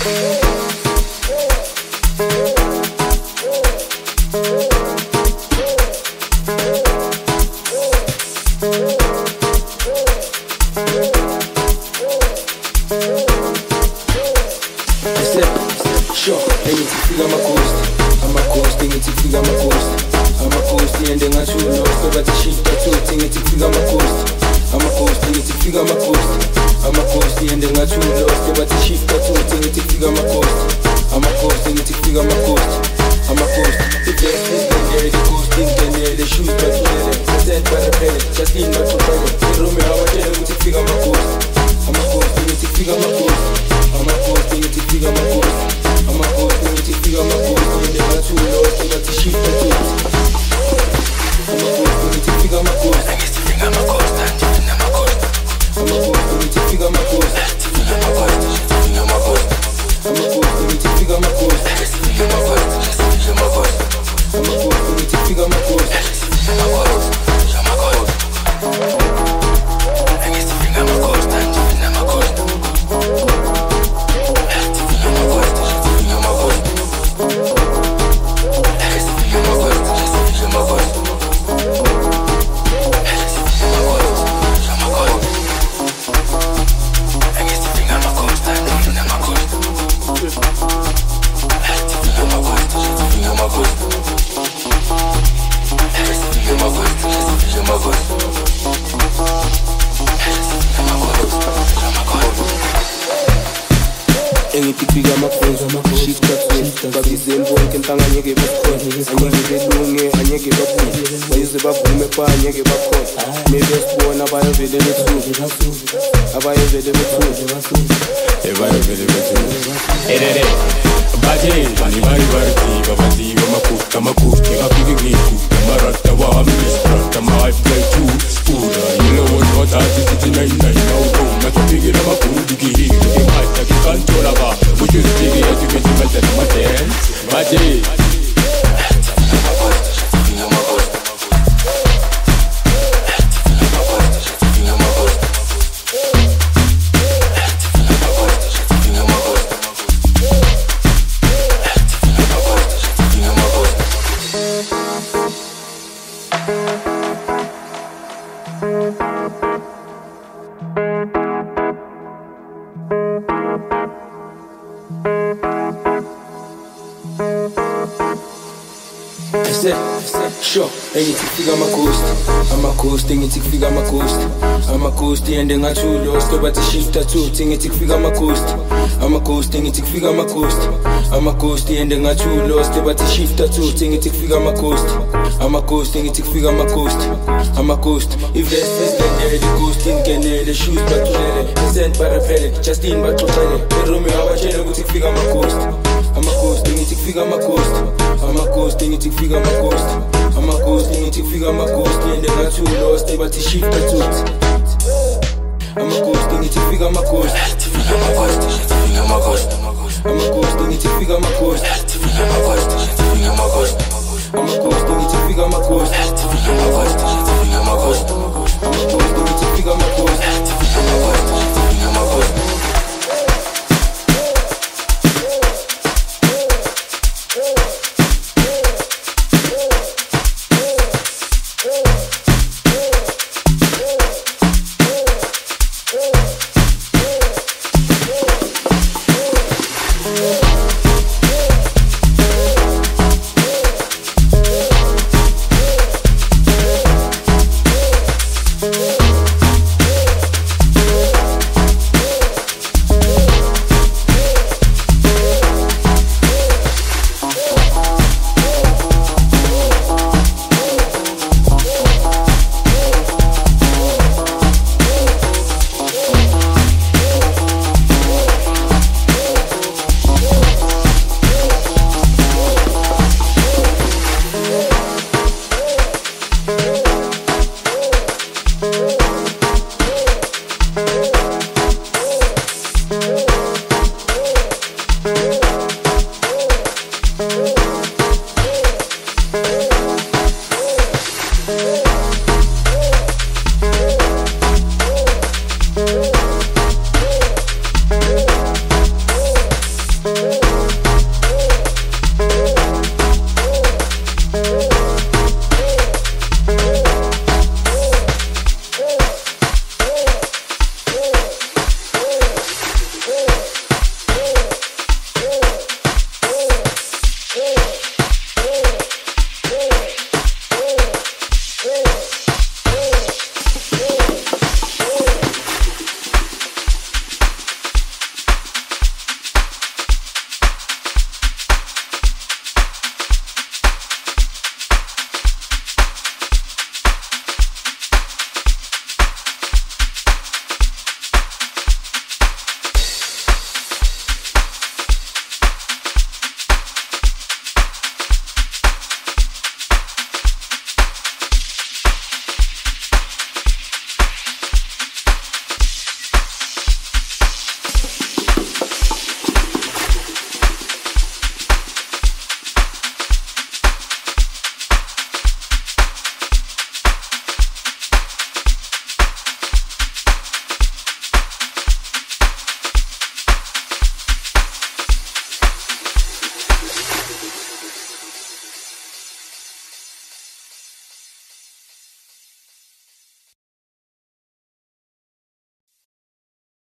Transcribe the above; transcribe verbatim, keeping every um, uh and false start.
Ende ngachulo stobati shifta tu tingithi kufika ama coast ama coast tingithi kufika ama coast ama coast ende ngachulo stobati shifta tu tingithi kufika ama coast ama coast tingithi kufika ama coast ama coast if this is the the coast ingene the shoes batulele send parapele Justin batulele Romeo awachele ukuthi kufika ama coast ama coast tingithi kufika ama coast ama coast tingithi kufika ama coast ama coast tingithi kufika ama coast ende ngachulo stobati shifta tu I'm a ghost, you need to figure my ghost. I'm a ghost, I'm a ghost. I'm a ghost, you need to figure my